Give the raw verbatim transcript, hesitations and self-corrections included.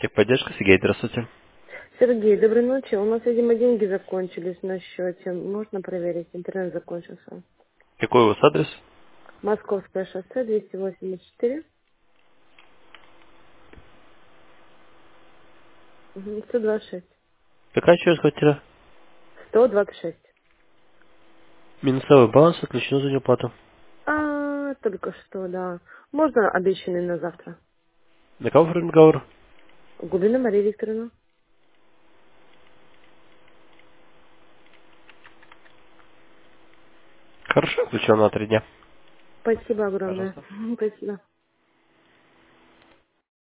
Техподдержка, Сергей, здравствуйте. Сергей, доброй ночи. У нас, видимо, деньги закончились на счете. Можно проверить? Интернет закончился. Какой у вас адрес? Московское шоссе, двести восемьдесят четыре, Мгм, сто двадцать шесть. Какая еще раз квартира? сто двадцать шесть. Минусовой баланс отключен за неуплату. А, только что, да. Можно обещанный на завтра? На кого оформлен договор? Губина Мария Викторовна. Хорошо, включен на три дня. Спасибо огромное. Пожалуйста. Спасибо.